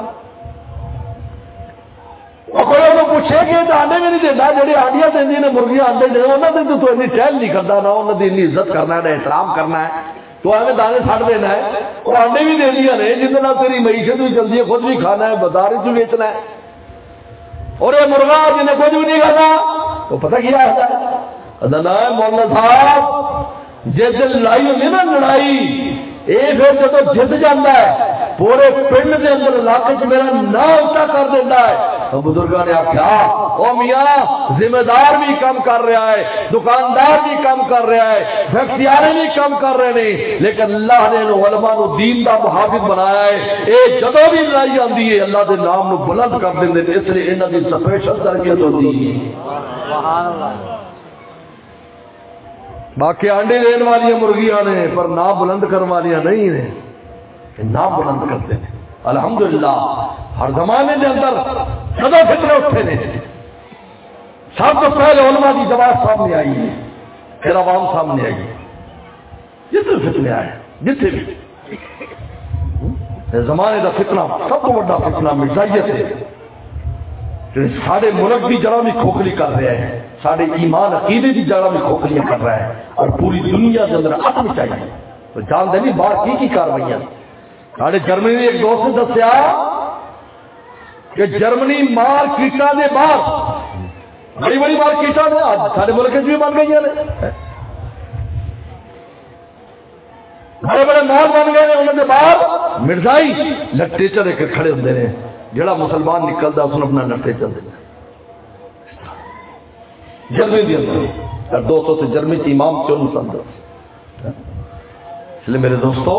کوئی پوچھے کہ آنڈے بھی نہیں دینا جہاں آنڈیاں دینی نے مرغیاں آنڈے دے انہوں نے تو این ٹہل نہیں کرتا نہ انہوں نے این عزت کرنا ہے احترام کرنا ہے تو ایویں دانے سٹ دینا ہے اور آنڈے بھی دینیا نے جن تیری معیشت بھی چلتی ہے خود بھی کھانا ہے بازار بھی بیچنا ہے اور یہ مرغا جنہیں کچھ بھی نہیں کھانا تو پتہ کیا ہے مولانا صاحب جس دن لڑائی ہوتی نا لڑائی یہ پھر جب جت جاتا ہے پورے پنڈ کے اندر علاقے چ میرا نام اچھا کر دیتا ہے تو بزرگوں نے آخیا او میاں ذمہ دار بھی کم کر رہا ہے دکاندار بھی کم کر رہا ہے فیکٹریاں بھی کم کر رہے ہیں لیکن اللہ نے علماء نو دین دا محافظ بنایا ہے یہ جدوں بھی لڑائی آتی ہے اللہ دے نام نو بلند کر دیں اس لیے انہاں دی سپیشل تربیت ہوتی ہے سبحان اللہ باقی انڈے دین والی مرغیاں نے پر نام بلند کرنے والی نہیں نے نام بلند کرتے ہیں الحمدللہ ہر زمانے کے اندر سدا فتنے اٹھے نے سب تو پہلے علماء کی جماعت سامنے آئی ہے پھر عوام سامنے آئی ہے جتنے فتنے آئے جتنے بھی زمانے کا فتنہ سب کو بڑا فتنہ مرزائیت ہے سارے ملک کی جڑا بھی کھوکھلی کر رہے ہیں سارے ایمان عقیدے کی جگہ بھی کھوکھلیاں کر رہا ہے اور پوری دنیا کے اندر عدم چاہیے تو جان دے نہیں باہر کی کی کاروائیاں سارے جرمنی نے ایک دوست نے دسیا کہ جرمنی مارکیٹاں دے باہر بڑی بڑی مارکیٹاں نے آج سارے ملک بھی بن گئی ہیں بڑے بڑے مال بن گئے انہوں نے باہر مرزائی لٹے چلے کے کھڑے ہوتے ہیں جڑا مسلمان نکلتا اس نے اپنا لٹے چل دینا جرمنی کے اندر دوستوں سے جرمنی کے امام کیوں مسلمان اس لیے میرے دوستو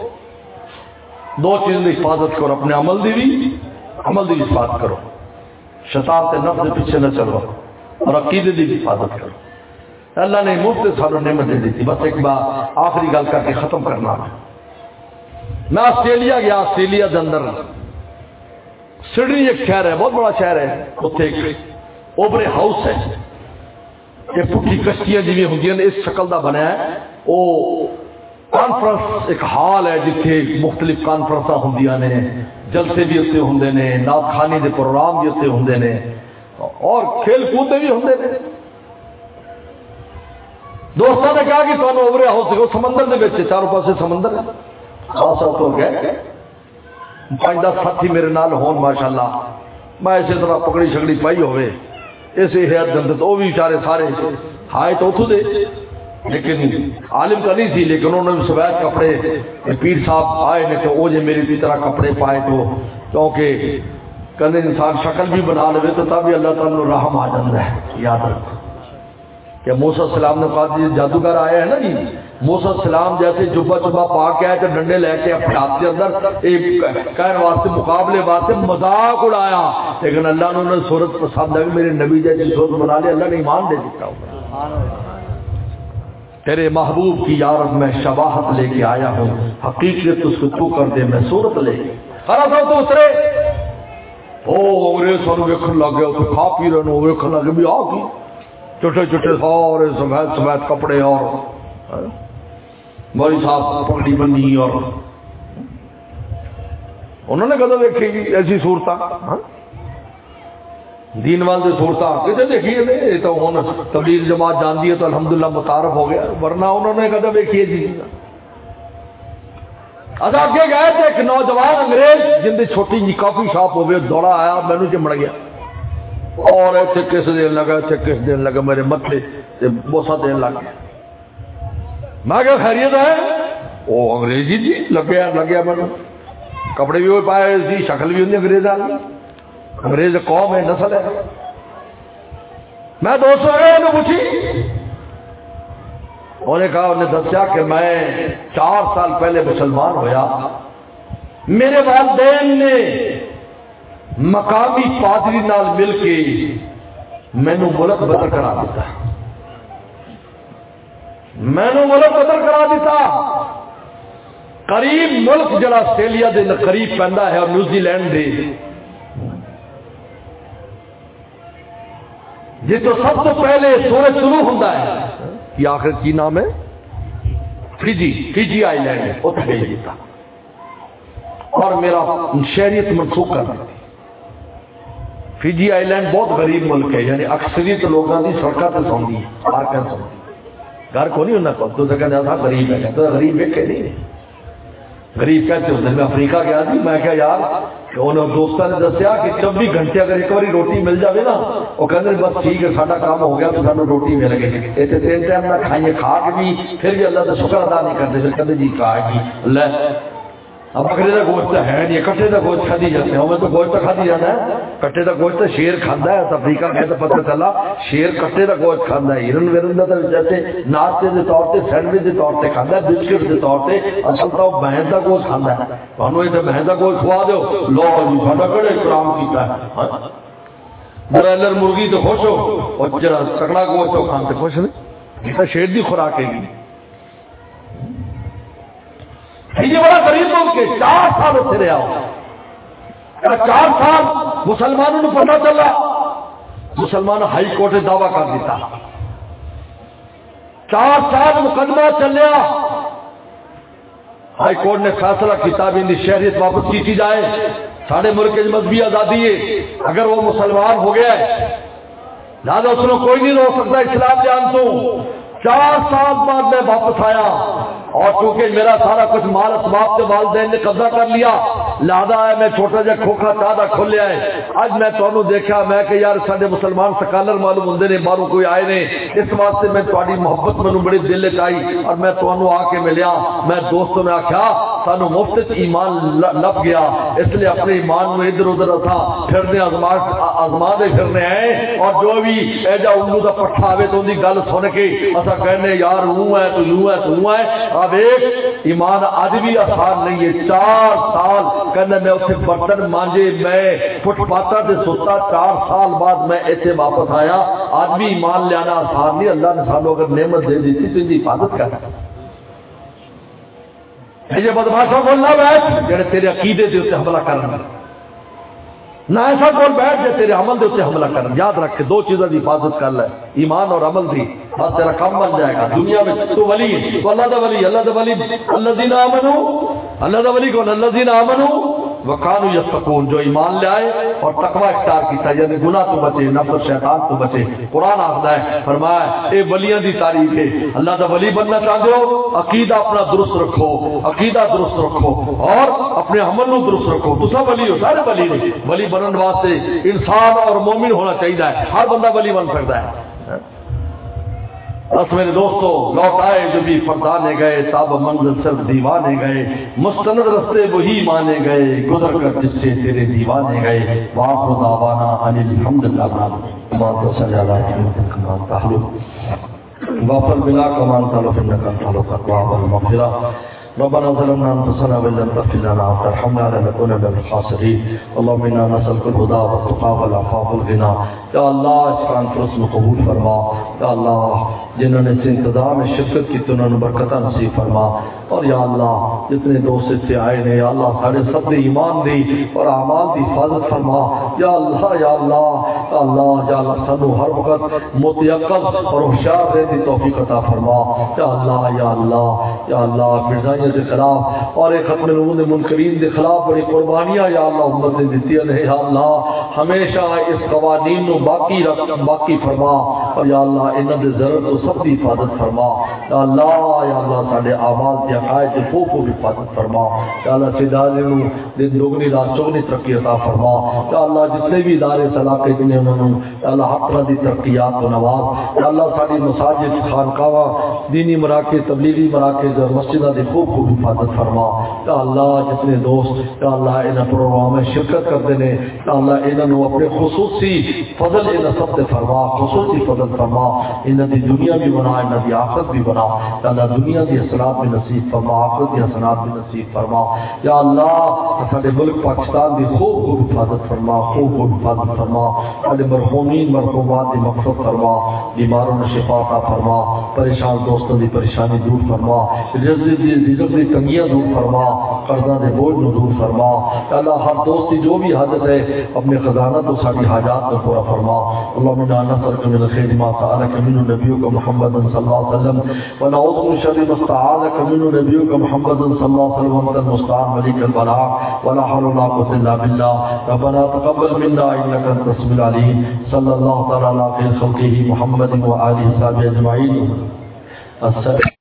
دو چیزوں کی حفاظت کرو اپنے عمل دی بھی عمل دی حفاظت کرو شیطان کے نفس کے پیچھے نہ چلو اور عقیدے کی بھی حفاظت کرو اللہ نے مفت ساروں نعمت دے دی بس ایک بار آخری گل کر کے ختم کرنا میں آسٹریلیا گیا آسٹریلیا کے اندر سڈنی ایک شہر ہے بہت بڑا شہر ہے اتنے ایک اوبرے ہاؤس ہے یہ پٹھی کشتیاں جی ہوں اس شکل کا بنیا ہے وہ کانفرنس ایک ہال ہے جتنے مختلف کانفرنس ہوں نے جلسے بھی اتنے ہوں نے نعت خوانی کے پروگرام بھی اتنے ہوں نے اور کھیل کود بھی ہوں نے دوستوں نے کہا کہ تمہیں اوبرے ہاؤس وہ سمندر کے چاروں پاسے سمندر ہے خاص ہو گئے پانچ دس ساتھی میرے نال ہون ماشاء اللہ میں اسی طرح پکڑی شکڑی پائی ہوئے اسی حیات کے اندر تو وہ بھی بیچارے سارے ہائے تو اتو دے لیکن عالم کا نہیں تھی لیکن انہوں نے سویت کپڑے پیر صاحب آئے نے تو وہ جی میری بھی طرح کپڑے پائے تو کیونکہ کل انسان شکل بھی بنا لے تو تب بھی اللہ تعالیٰ رحم آ جاتا ہے یاد رکھو کہ موسیٰ السلام نے کہا جی جادوگر آئے ہیں نا جی موسیٰ السلام جیسے جبا جبا پا کے آئے تو ڈنڈے لے کے اپنے ہاتھ کے اندر کہنے واسطے مقابلے واسطے مذاق اڑایا لیکن اللہ نے انہیں صورت پسند ہے میرے نبی جیسی صورت بنا لے اللہ نے ایمان دے دیتا ہوں تیرے محبوب کی یارب میں شباہت لے کے آیا ہوں حقیقت اس کو تو کر دے میں صورت لے کے خراب ہو تو اترے او انگریز سانو ویکھن لگ گیا تو کھا پی رہے ویکھن لگ بھی آ گئی چھوٹے چھوٹے سارے سفید سفید کپڑے اور مولوی صاحب پگڑی بنی اور انہوں نے کدو دیکھی ایسی صورتیں دین والے صورتیں کتنے دیکھی ہے تو ہوں تبلیغ جماعت جانتی ہے تو الحمدللہ متعارف ہو گیا ورنہ انہوں نے کدو دیکھی ہے جی اچھا اگے گئے تو ایک نوجوان انگریز جن کی چھوٹی جی کافی شاپ ہوگی دوڑا آیا مینو چمڑ گیا اور اتنے کس دن لگا اتنے کس دن لگا میرے متے بوسا دن لگ گیا میں کیا خیریت ہے وہ انگریزی جی لگیا لگیا میں کپڑے بھی وہ پائے تھی شکل بھی ہوتی انگریز والی انگریز قوم ہے نسل ہے میں دوست آ گیا پوچھی انہیں کہا انہیں دسیا کہ میں چار سال پہلے مسلمان ہویا، میرے والدین نے مقامی پادری نال مل کے مینوں ملک بدل کرا دیتا، مینوں ملک بدل کرا دیتا۔ قریب ملک جڑا آسٹریلیا دے قریب پیندا ہے اور نیوزی لینڈ دے، جی تو سب تو پہلے سورج طلوع ہوتا ہے، یہ آخر کی نام ہے فیجی، فیجی آئی لینڈ ہے، اتنے بھیج دیتا اور میرا شہریت منسوخ کر دی۔ فیجی آئی لینڈ بہت غریب ملک ہے، یعنی اکثریت لوگوں کی سڑکوں سے سوندی ہے، پارکاں سوندی، گھر کو نہیں انہوں کو تو کہتے ہیں غریب ہے، تو غریب ویکھے نہیں غریب کہتے ہوتے۔ میں افریقہ گیا تھی، میں کہا یار انہوں دوستوں نے دسیا کہ چوبی گھنٹے اگر ایک باری روٹی مل جائے نا، وہ کہتے ہیں بس ٹھیک ہے سارا کام ہو گیا تو سانو روٹی مل گئی، اتنے تین ٹائم نہ کھائیے، کھا کے بھی پھر بھی اللہ کا شکر ادا نہیں کرتے، پھر کہتے جی کھا گی لے اب بکرے کا گوشت تو ہے نہیں، کٹے کا گوشت کھا دی جاتے ہیں، ہمیں تو گوشت تو کھا دی جاتا ہے، کٹے کا گوشت تو شیر کھانا ہے، افریقہ میں تو پتہ چلا شیر کٹے کا گوشت کھانا ہے، ہرن ورن کا تو جیسے ناشتے کے طور پہ سینڈوچ کے طور پہ کھانا ہے، بسکٹ کے طور پہ، اصل تو بھینس کا گوشت کھانا ہے، تمہیں یہ بھینس کا گوشت کھوا دو لو جی ساڈا کہڑا احترام کیتا ہے، برائلر مرغی تو خوش ہو اور جرا تکڑا گوشت تو کھانے خوش نہیں، یہ شیر کی خوراک ہے۔ یہ بڑا غریب ملک ہے، چار سال اتنے رہا ہو، چار سال مسلمانوں کو پتا چلا، مسلمان ہائی کورٹ نے دعویٰ کر دیتا، چار سال مقدمہ چلیا، ہائی کورٹ نے فیصلہ کیا بھی ان کی شہریت واپس کی جائے، سارے ملک کی مذہبی آزادی ہے، اگر وہ مسلمان ہو گیا ہے لہٰذا اس نے کوئی نہیں روک سکتا اسلام جان تو۔ چار سال بعد میں واپس آیا اور چونکہ میرا سارا کچھ مال اسباب کے والدین نے قبضہ کر لیا، لہذا ہے میں چھوٹا جا کھوکھا چادہ کھولیا ہے، اج میں تمہیں دیکھا میں کہ یار سارے مسلمان سکالر معلوم ہوندے نے، باہروں کوئی آئے نے، اس واسطے میں تہاڈی محبت مینوں بڑی دل وچ آئی اور میں تمہیں آ کے ملیا، میں دوستوں نے آخیا سانو مفت ایمان لب گیا، اس لیے اپنے ایمان میں ادھر ادھر اتھا پھرنے آزما آزما دے پھرنے ہیں، اور جو بھی ایجا الو دا پٹھا آوے تو ان کی گل سن کے اسا کہنے یار ہوں ہے تو یوں ہے تو ہوں ہے۔ اب ایک ایمان آج بھی آسان نہیں ہے، چار سال کہنے میں اسے برتن مانجے، میں فٹ پاتھر سے سوتا، چار سال بعد میں ایسے واپس آیا۔ آج بھی ایمان لینا آسان نہیں، اللہ نے سانو اگر نعمت دے دی تھی تو ان کی حفاظت کرنا۔ یہ بدماشوں کو نہ بیٹھ جڑے تیرے عقیدے دے اتنے حملہ کرنا، نہ ایسا کون بیٹھ جائے تیرے عمل دے اتنے حملہ کرنا۔ یاد رکھ کے دو چیزوں کی حفاظت کر لے، ایمان اور عمل دی، بس تیرا کام بن جائے گا۔ دنیا میں تو ولی تو اللہ دا ولی، اللہ دا ولی الذین آمنوا، اللہ دا ولی کون؟ الذین آمنوا وکانوا یتقون، جو ایمان لے آئے اور تقوی اختیار کیتا، یعنی گناہ تو بچے، نفس شیطان تو بچے۔ قرآن آخدا ہے، فرمایا اے ولیاں دی تعریف ہے، اللہ دا ولی بننا چاہتے ہو عقیدہ اپنا درست رکھو، عقیدہ درست رکھو اور اپنے عمل نو درست رکھو۔ تسا ولی ہو، سارے ولی نے، ولی بنن واسطے انسان اور مومن ہونا چاہیے، ہر بندہ ولی بن سکتا ہے۔ بس میرے دوستو لوٹ آئے جو بھی فردانے گئے، تاب منزل صرف دیوانے گئے، مستند رستے وہی مانے گئے، گزر کر جس سے تیرے دیوانے گئے۔ وآخر دعوانا ان الحمد للہ اللہم صلی علی محمد کما تحلو غافر بلا کمان تعلق انک انت التقوی والمغفرہ ربنا ظلمنا انفسنا وان لم تغفر لنا وترحمنا لنكونن من الخاسرين اللهم انا نسألك الهدى والتقى والعفاف والغنى۔ یا اللہ اس کانفرنس کو قبول فرما، یا اللہ جنہوں نے اس انتظام میں شرکت کی تو انہوں نے برکتہ نصیب فرما، اور یا اللہ جتنے دوست سے آئے نے یا اللہ سارے سب نے ایمان دی اور اعمال دی حفاظت فرما۔ یا اللہ یا اللہ یا اللہ یا اللہ سنو ہر وقت متیقظ اور ہوشیار رہنے کی توفیق عطا فرما۔ یا اللہ یا اللہ یا اللہ مرزائیوں کے خلاف اور ایک اپنے لوگوں نے منکرین کے خلاف بڑی قربانیاں یا اللہ امت نے دیتی ہیں، یا اللہ ہمیشہ اس قوانین نو باقی رکھ باقی فرما، اور یا اللہ انہاں دے ضرر تو سب کی حفاظت فرما۔ یا اللہ یا اللہ سارے اعمال کے عقائد کے فوق کو بھی حفاظت فرما۔ یا اللہ سدارے نو دن دوگنی رات چوگنی ترقی عطا فرما۔ یا اللہ جتنے بھی ادارے صلاح کے دن انہوں نے یا اللہ حق طرح دی ترقیات و نواز۔ یا اللہ ساری مساجد خانقاہ دینی مراکز تبلیغی مراکز اور مسجدوں کی خوب خوب حفاظت فرما یا اللہ جتنے دوست یا اللہ انہاں پروگرام میں شرکت کرتے ہیں یا اللہ انہاں اپنے خصوصی فضل انہاں سب تے فرما خصوصی فضل فرما انہاں دی دنیا بھی بنا انہاں دی آخرت بھی بنا یا اللہ دنیا دی حسنات بھی نصیب فرما آخرت دی حسنات بھی نصیب فرما یا اللہ ہمارے ملک پاکستان دی خوب خوب حفاظت فرما خوب خوب حفاظت فرما ہمارے مرحومین مرحومات دی مغفرت فرما بیماروں نے شفا عطا فرما پریشان دوستوں دی پریشانی دور فرما رزق دی رزق دی تنگیاں دور فرما قرضہ دے بوجھ نو دور فرما یا اللہ ہر دوست کی جو بھی حاجت ہے اپنے خزانہ تو ساری حاجات کو پورا فرما اللهم انا نسألك من الخير ما سألك منه نبيك محمد صلى الله عليه وسلم ونعوذ من شر ما استعاذك منه نبيك محمد صلى الله عليه وسلم وانت المستعان وليك البلاء ولا حول ولا قوة الا بالله ربنا تقبل منا انك انت السميع العليم صلى الله تعالى على خير خلقه محمد وآله وصحبه اجمعين. السلام